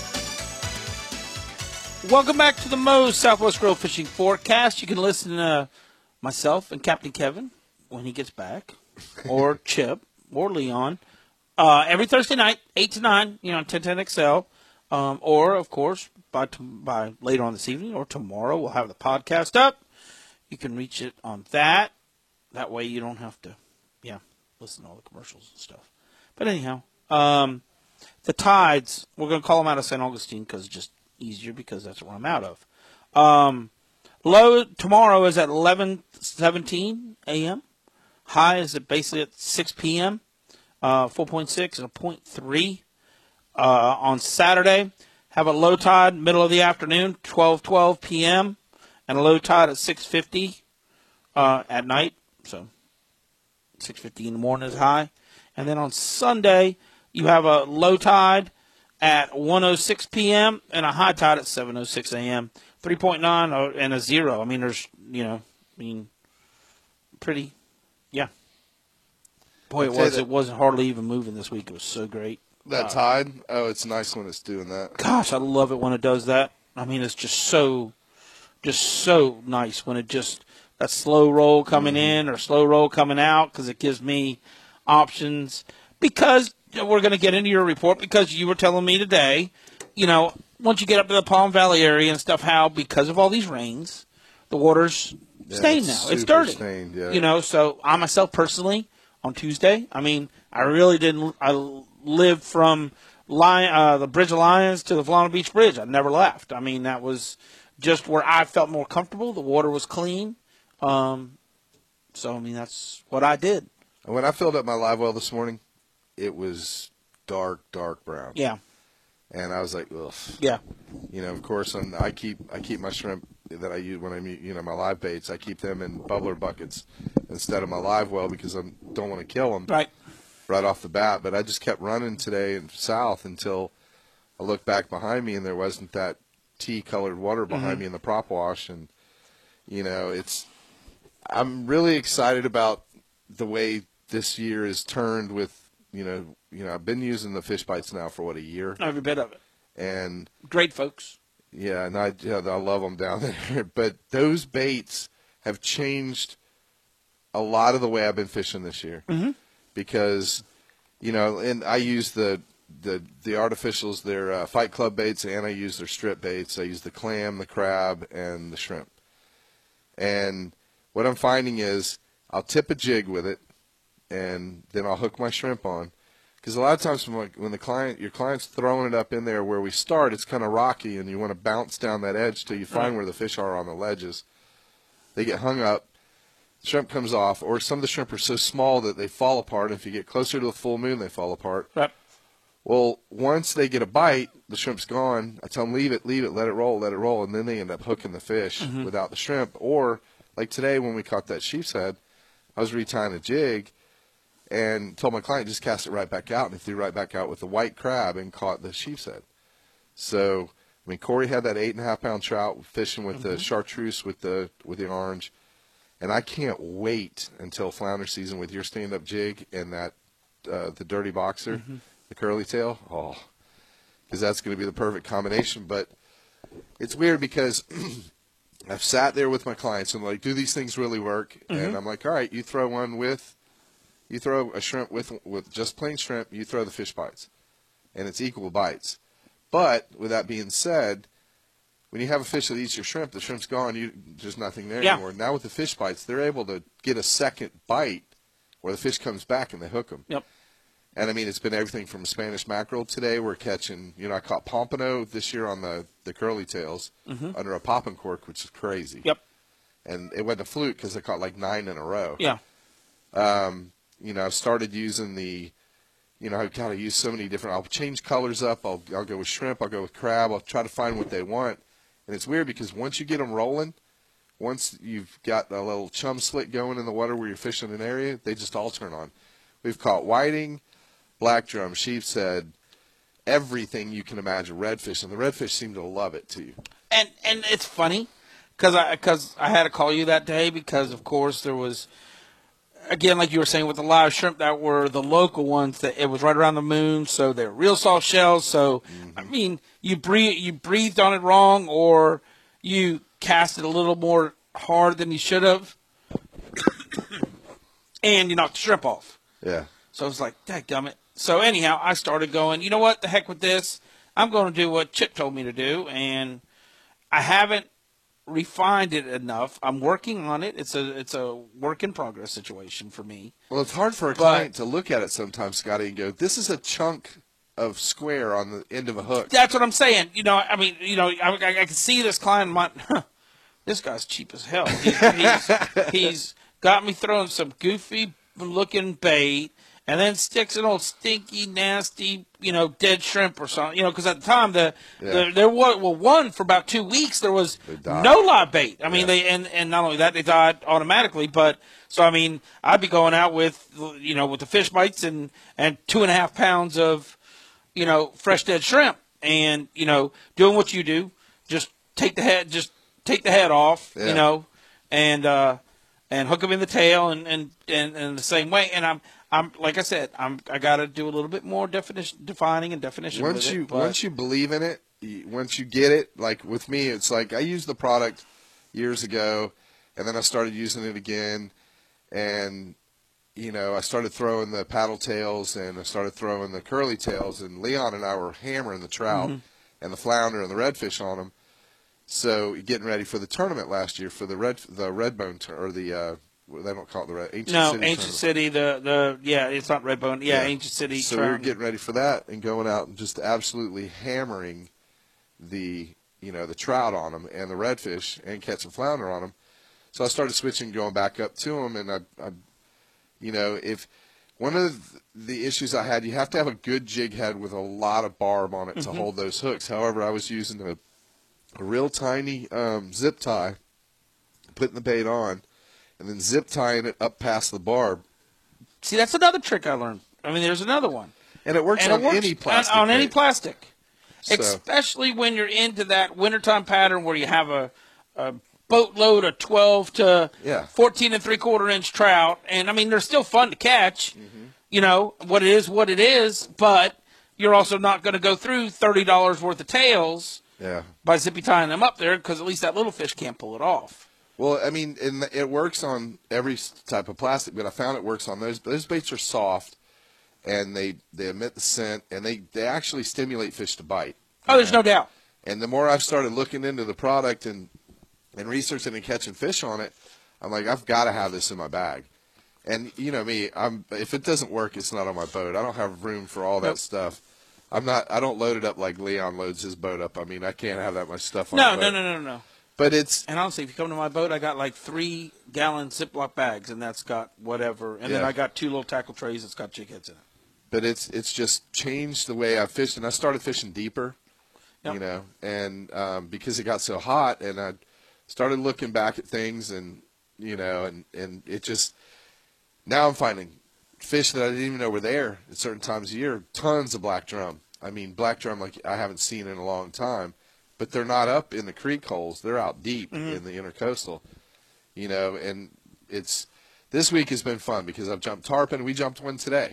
Welcome back to the Moe's Southwest Grill Fishing Forecast. You can listen to myself and Captain Kevin when he gets back, or Chip, or Leon, uh, every Thursday night, eight to nine, you know, on ten ten X L. Um, or, of course, by, t- by later on this evening or tomorrow, we'll have the podcast up. You can reach it on that. That way you don't have to, yeah, listen to all the commercials and stuff. But anyhow, um, the tides, we're going to call them out of Saint Augustine because it's just easier because that's where I'm out of. Um, low tomorrow is at eleven seventeen a.m. High is at basically at six p.m. Uh, four point six and a point three. Uh, on Saturday, have a low tide middle of the afternoon, twelve twelve p.m. and a low tide at six fifty uh, at night. So six fifty in the morning is high. And then on Sunday, you have a low tide at one oh six p.m. and a high tide at seven oh six a.m. three point nine and a zero. I mean, there's, you know, I mean, pretty, yeah. Boy, it I'd say was. that- It wasn't hardly even moving this week. It was so great. That tide, oh, it's nice when it's doing that. Gosh, I love it when it does that. I mean, it's just so, just so nice when it just, that slow roll coming Mm-hmm. in or slow roll coming out, because it gives me options. Because we're going to get into your report, because you were telling me today, you know, once you get up to the Palm Valley area and stuff, how because of all these rains, the water's Yeah, stained it's now. It's super dirty. stained, yeah. You know, so I myself personally, on Tuesday, I mean, I really didn't, I lived from Lion, uh, the Bridge of Lions to the Volano Beach Bridge. I never left. I mean, that was just where I felt more comfortable. The water was clean. Um, so, I mean, that's what I did. And when I filled up my live well this morning, it was dark, dark brown. Yeah. And I was like, ugh. Yeah. You know, of course, and I keep I keep my shrimp that I use when I'm you know my live baits. I keep them in bubbler buckets instead of my live well because I don't want to kill them Right. right off the bat. But I just kept running today and south until I looked back behind me and there wasn't that tea-colored water behind Mm-hmm. me in the prop wash. And you know, it's I'm really excited about the way this year is turned with. You know, you know, I've been using the fish bites now for what a year, Every bit of it. and Great, folks. yeah, and I yeah, I love them down there. But those baits have changed a lot of the way I've been fishing this year, Mhm. because you know, and I use the the the artificials, their uh, Fight Club baits, and I use their strip baits. I use the clam, the crab, and the shrimp. And what I'm finding is I'll tip a jig with it, and then I'll hook my shrimp on. Because a lot of times when, when the client, your client's throwing it up in there where we start, it's kind of rocky, and you want to bounce down that edge till you find Right. where the fish are on the ledges. They get hung up, shrimp comes off, or some of the shrimp are so small that they fall apart. And if you get closer to the full moon, they fall apart. Right. Well, once they get a bite, the shrimp's gone. I tell them, leave it, leave it, let it roll, let it roll, and then they end up hooking the fish Mm-hmm. without the shrimp. Or, like today when we caught that sheep's head, I was retying a jig and told my client, just cast it right back out, and he threw right back out with the white crab and caught the sheep's head. So, I mean, Corey had that eight and a half pound trout fishing with Mm-hmm. the chartreuse with the with the orange, and I can't wait until flounder season with your stand up jig and that uh, the dirty boxer, Mm-hmm. the curly tail. Oh, because that's going to be the perfect combination. But it's weird because I've sat there with my clients and like, do these things really work? Mm-hmm. And I'm like, all right, you throw one with, you throw a shrimp with with just plain shrimp, you throw the fish bites, and it's equal bites. But with that being said, when you have a fish that eats your shrimp, the shrimp's gone. You there's nothing there yeah. anymore. Now with the fish bites, they're able to get a second bite where the fish comes back and they hook them. Yep. And I mean, it's been everything from Spanish mackerel. Today we're catching, you know, I caught pompano this year on the, the curly tails mm-hmm. under a popping cork, which is crazy. Yep. And it went to fluke because I caught like nine in a row. Yeah. Um, you know, I've started using the, you know, I've got to use so many different, I'll change colors up. I'll, I'll go with shrimp. I'll go with crab. I'll try to find what they want. And it's weird because once you get them rolling, once you've got a little chum slick going in the water where you're fishing an area, they just all turn on. We've caught whiting, black drum, sheep's head, everything you can imagine, redfish, and the redfish seem to love it too. And and it's funny because I because I had to call you that day because of course there was, again, like you were saying with the live shrimp that were the local ones that it was right around the moon, so they're real soft shells. So mm-hmm. I mean, you breathe you breathed on it wrong, or you cast it a little more hard than you should have, and you knocked the shrimp off. Yeah. So I was like, dadgummit. So anyhow, I started going, you know what, the heck with this. I'm going to do what Chip told me to do, and I haven't refined it enough. I'm working on it. It's a it's a work in progress situation for me. Well, it's hard for a but, client to look at it sometimes, Scotty, and go, this is a chunk of square on the end of a hook. That's what I'm saying. You know, I mean, you know, I, I, I can see this client. My, huh, this guy's cheap as hell. He's, he's, he's got me throwing some goofy looking bait, and then sticks an old stinky, nasty, you know, dead shrimp or something. You know, because at the time the, yeah. the there was well one for about two weeks there was no live bait. I mean, yeah. they and, and not only that, they died automatically. But so I mean, I'd be going out with you know with the fish bites and and two and a half pounds of you know fresh dead shrimp, and you know doing what you do, just take the head, just take the head off, yeah. you know, and. uh And hook them in the tail, and and, and, and the same way. And I'm I'm like I said, I'm I got to do a little bit more definition, defining and definition. Once with you it, but, once you believe in it, you, once you get it, like with me, it's like I used the product years ago, and then I started using it again, and you know I started throwing the paddle tails, and I started throwing the curly tails, and Leon and I were hammering the trout mm-hmm. and the flounder and the redfish on them. So getting ready for the tournament last year for the red the Redbone or the uh, they don't call it the red Ancient no City Ancient tournament. City the the yeah it's not Redbone yeah, yeah. Ancient City. So tournament. we were getting ready for that and going out and just absolutely hammering the you know the trout on them and the redfish and catching flounder on them. So I started switching, going back up to them, and I, I you know if one of the issues I had, you have to have a good jig head with a lot of barb on it mm-hmm. to hold those hooks. However, I was using a a real tiny um, zip tie, putting the bait on, and then zip tying it up past the barb. See, that's another trick I learned. I mean, there's another one. And it works and on it works any plastic. On, on any bait. plastic. So. Especially when you're into that wintertime pattern where you have a, a boatload of twelve to yeah. fourteen and three quarter inch trout. And, I mean, they're still fun to catch. Mm-hmm. You know, what it is, what it is. But you're also not going to go through thirty dollars worth of tails. Yeah. By zippy tying them up there, because at least that little fish can't pull it off. Well, I mean, and it works on every type of plastic, but I found it works on those. Those baits are soft, and they, they emit the scent, and they, they actually stimulate fish to bite. Oh, there's know? no doubt. And the more I've started looking into the product and and researching and catching fish on it, I'm like, I've got to have this in my bag. And you know me, I'm if it doesn't work, it's not on my boat. I don't have room for all that nope. stuff. I'm not. I don't load it up like Leon loads his boat up. I mean, I can't have that much stuff on. No, the no, boat. no, no, no. But it's and honestly, if you come to my boat, I got like three gallon Ziploc bags, and that's got whatever. And yeah. then I got two little tackle trays that's got jig heads in it. But it's it's just changed the way I fish, and I started fishing deeper, yep. you know, and um, because it got so hot, and I started looking back at things, and you know, and and it just now I'm finding fish that I didn't even know were there at certain times of year. Tons of black drum. I mean, black drum like I haven't seen in a long time. But they're not up in the creek holes. They're out deep mm-hmm. in the intercoastal, you know. And it's this week has been fun because I've jumped tarpon. We jumped one today,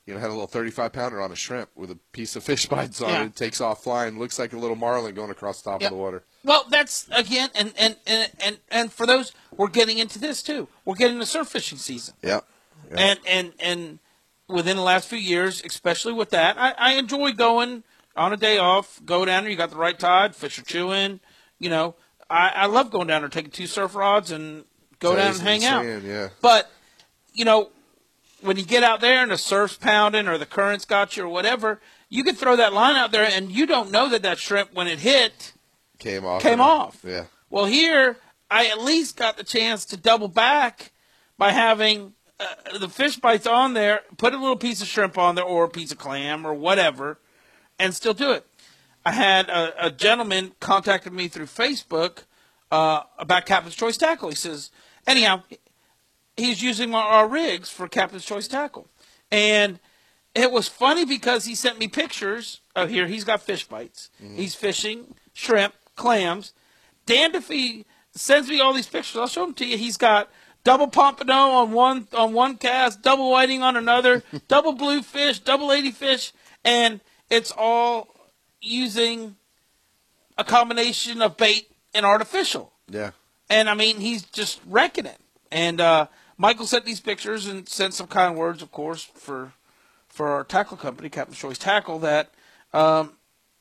you know, had a little thirty-five pounder on a shrimp with a piece of fish bites on Yeah. it. It takes off flying, looks like a little marlin going across the top Yep. of the water. Well, that's again, and, and, and, and, and for those, we're getting into this too. We're getting the surf fishing season. Yeah. yeah. And, and, and within the last few years, especially with that, I, I enjoy going on a day off, go down there, you got the right tide, fish are chewing, you know. I, I love going down there, taking two surf rods and go down and Chasing hang the out. sand, yeah. But, you know, when you get out there and the surf's pounding or the current's got you or whatever, you can throw that line out there and you don't know that that shrimp, when it hit, Came off. came of it. off. Yeah. Well, here, I at least got the chance to double back by having uh, the fish bites on there, put a little piece of shrimp on there or a piece of clam or whatever, and still do it. I had a, a gentleman contacted me through Facebook uh, about Captain's Choice Tackle. He says, anyhow, he's using our, our rigs for Captain's Choice Tackle. And it was funny because he sent me pictures of here. He's got fish bites. Mm-hmm. He's fishing shrimp, clams. Dan Defee sends me all these pictures. I'll show them to you. He's got double pompano on one on one cast, double whiting on another, double bluefish, double ladyfish, and it's all using a combination of bait and artificial. Yeah. And, I mean, he's just wrecking it. And uh, Michael sent these pictures and sent some kind words, of course, for for our tackle company, Captain's Choice Tackle, that um,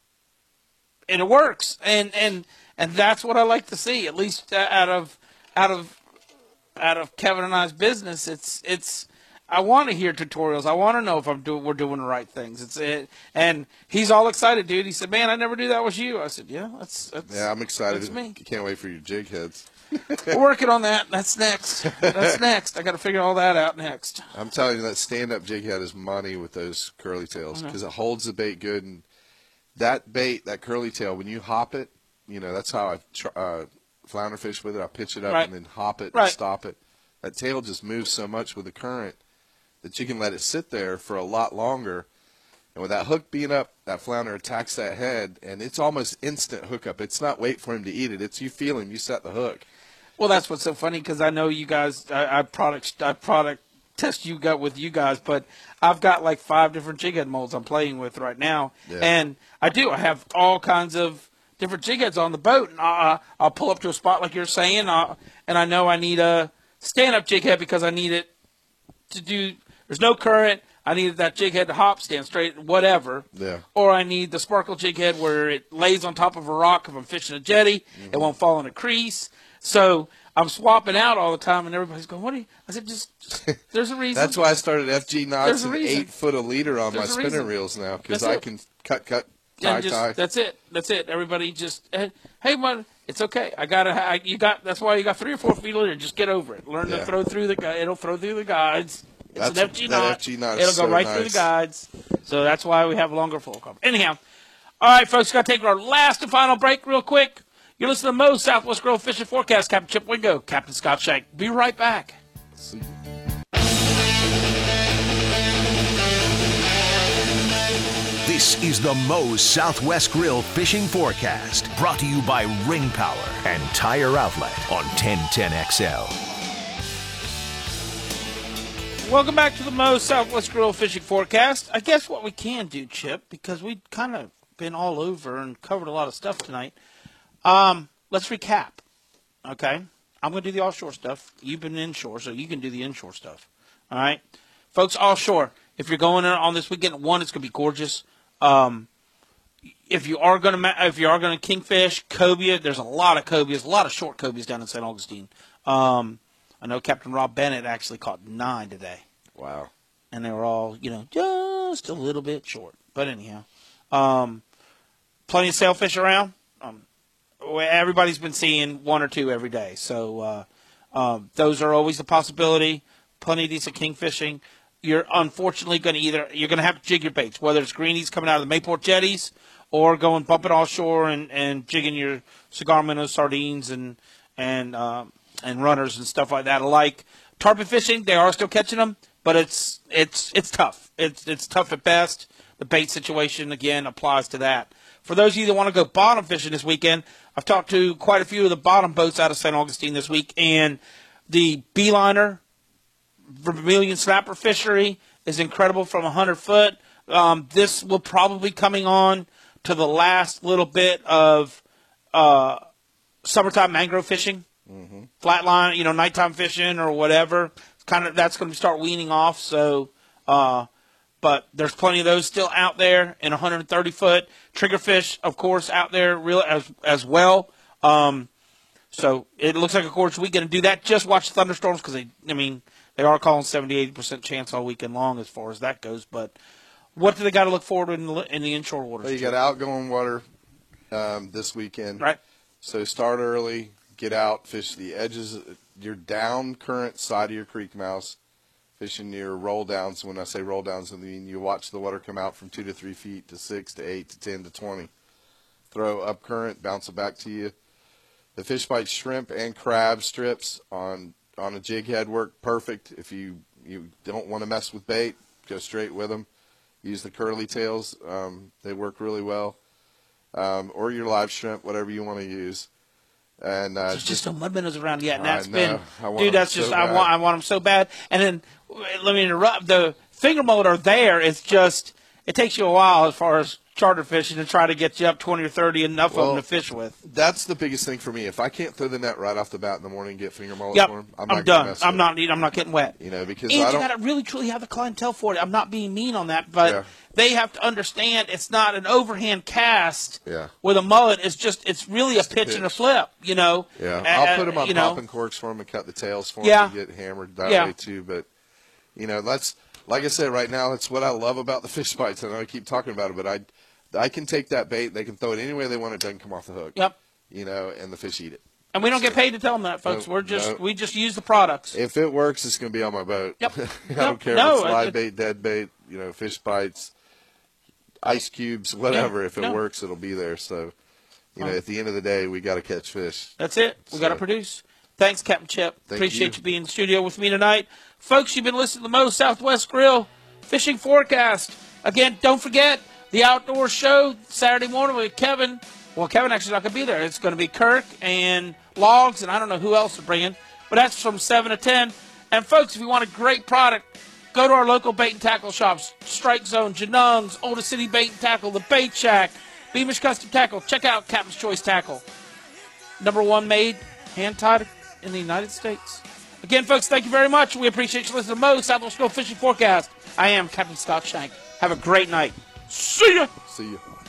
and it works. And, and and that's what I like to see, at least uh, out of out of out of Kevin and I's business. It's it's. I want to hear tutorials. I want to know if I'm doing we're doing the right things. It's it, and he's all excited, dude. He said, "Man, I never knew that was you." I said, "Yeah, that's, that's Yeah, I'm excited. That's me. Can't wait for your jig heads. We're working on that. That's next. That's next. I got to figure all that out next." I'm telling you, that stand-up jig head is money with those curly tails because it holds the bait good. And that bait, that curly tail, when you hop it, you know, that's how I tr- uh, flounder fish with it. I pitch it up Right. and then hop it Right. and stop it. That tail just moves so much with the current that you can let it sit there for a lot longer. And with that hook being up, that flounder attacks that head, and it's almost instant hookup. It's not wait for him to eat it. It's you feel him, you set the hook. Well, that's what's so funny because I know you guys. I, I product I product test you got with you guys, but I've got like five different jig head molds I'm playing with right now, Yeah. and I do. I have all kinds of different jig heads on the boat, and I, I'll pull up to a spot like you're saying, uh, and I know I need a stand-up jig head because I need it to do. There's no current. I needed that jig head to hop, stand straight, whatever. Yeah. Or I need the sparkle jig head where it lays on top of a rock if I'm fishing a jetty. Mm-hmm. It won't fall in a crease. So I'm swapping out all the time, and everybody's going, "What are you?" I said, "Just, just there's a reason." That's why I started F G knots There's a and reason. eight foot a leader on There's my a spinner reason. reels now because That's I it. can cut, cut, tie, And just, tie. that's it. That's it. Everybody just, hey, hey, man, it's okay. I got to, you got, that's why you got three or four feet of leader. Just get over it. Learn Yeah. to throw through the, gu- it'll throw through the guides. It's That's- an F G that knot. F G knot is It'll so go right through the nice. guides. So that's why we have a longer full cover. Anyhow, all right, folks, got to take our last and final break real quick. You're listening to Mo's Southwest Grill Fishing Forecast. Captain Chip Wingo, Captain Scott Shank. Be right back. See. This is the Moe's Southwest Grill Fishing Forecast, brought to you by Ring Power and Tire Outlet on ten ten X L. Welcome back to the Mo's Southwest Grill Fishing Forecast. I guess what we can do, Chip, because we've kind of been all over and covered a lot of stuff tonight, um, let's recap, okay? I'm going to do the offshore stuff. You've been inshore, so you can do the inshore stuff, all right? Folks, offshore, if you're going on this weekend, one, it's going to be gorgeous. Um, if you are going to if you are going to kingfish, cobia, there's a lot of cobias, a lot of short cobias down in Saint Augustine. Um, I know Captain Rob Bennett actually caught nine today, Wow. and they were all, you know, just a little bit short. But anyhow, um, plenty of sailfish around. Um, everybody's been seeing one or two every day, so uh, um, those are always a possibility. Plenty of decent kingfishing. You're unfortunately going to either you're going to have to jig your baits, whether it's greenies coming out of the Mayport jetties or going bumping offshore and, and jigging your cigar minnows, sardines, and and um, and runners and stuff like that alike. Tarpon fishing, they are still catching them, but it's it's it's tough. It's it's tough at best. The bait situation again applies to that. For those of you that want to go bottom fishing this weekend, I've talked to quite a few of the bottom boats out of Saint Augustine this week, and the Beeliner Vermilion Snapper Fishery is incredible from one hundred foot. Um, this will probably be coming on to the last little bit of uh, summertime mangrove fishing, mm-hmm. flatline, you know, nighttime fishing or whatever. Kind of that's going to start weaning off. So, uh, but there's plenty of those still out there in one hundred thirty foot. Triggerfish, of course, out there real as as well. Um, so it looks like, of course, we're going to do that. Just watch the thunderstorms because they, I mean, they are calling seventy, eighty percent chance all weekend long as far as that goes. But what do they got to look forward to in the, in the inshore waters? Well, you got outgoing water um, this weekend. Right. So start early, get out, fish the edges, your down current side of your creek mouse, fishing your roll downs. When I say roll downs, I mean you watch the water come out from two to three feet to six to eight to ten to twenty. Throw up current, bounce it back to you. The fish bite shrimp and crab strips on on a jig head work perfect. If you, you don't want to mess with bait, go straight with them. Use the curly tails. Um, they work really well. Um, or your live shrimp, whatever you want to use. And uh, There's just, just no mud minnows around yet, and that's I been, dude. That's so just bad. I want I want them so bad. And then let me interrupt. The finger mullet are there. It's just it takes you a while as far as charter fishing to try to get you up twenty or thirty, enough well, of them to fish with. That's the biggest thing for me. If I can't throw the net right off the bat in the morning and get finger mullet Yep, for them, I'm, I'm not done. Mess I'm with not. I'm not getting wet. You know, because and I you don't. got to really truly have the clientele for it. I'm not being mean on that, but Yeah. they have to understand it's not an overhand cast. Yeah. With a mullet, it's just it's really Just a a pitch, pitch. and a flip. You know. Yeah, Uh, I'll put them on you know. popping corks for them and cut the tails for Yeah. them to get hammered that Yeah. way too. But you know, that's like I said right now. It's what I love about the fish bites. I know I keep talking about it, but I, I can take that bait. They can throw it any way they want. It doesn't come off the hook. Yep. You know, and the fish eat it. And we don't get paid to tell them that, folks. No, We're just no. we just use the products. If it works, it's going to be on my boat. Yep. I Yep. don't care No, if it's live it- bait, dead bait, you know, fish bites, ice cubes, whatever. Yeah, If it no. works, it'll be there. So, you know, Well. at the end of the day, we got to catch fish. That's it. We got to So- produce. Thanks, Captain Chip. Thank Appreciate you. you being in the studio with me tonight. Folks, you've been listening to the Mo Southwest Grill Fishing Forecast. Again, don't forget the outdoor show Saturday morning with Kevin. Well, Kevin actually not going to be there. It's going to be Kirk and Logs, and I don't know who else to bring in. But that's from seven to ten. And, folks, if you want a great product, go to our local bait and tackle shops. Strike Zone, Janung's, Oldest City Bait and Tackle, The Bait Shack, Beamish Custom Tackle. Check out Captain's Choice Tackle. Number one made, hand-tied in the United States. Again, folks, thank you very much. We appreciate you listening to Mo Southwest Grill Fishing Forecast. I am Captain Scott Shank. Have a great night. See ya. See you.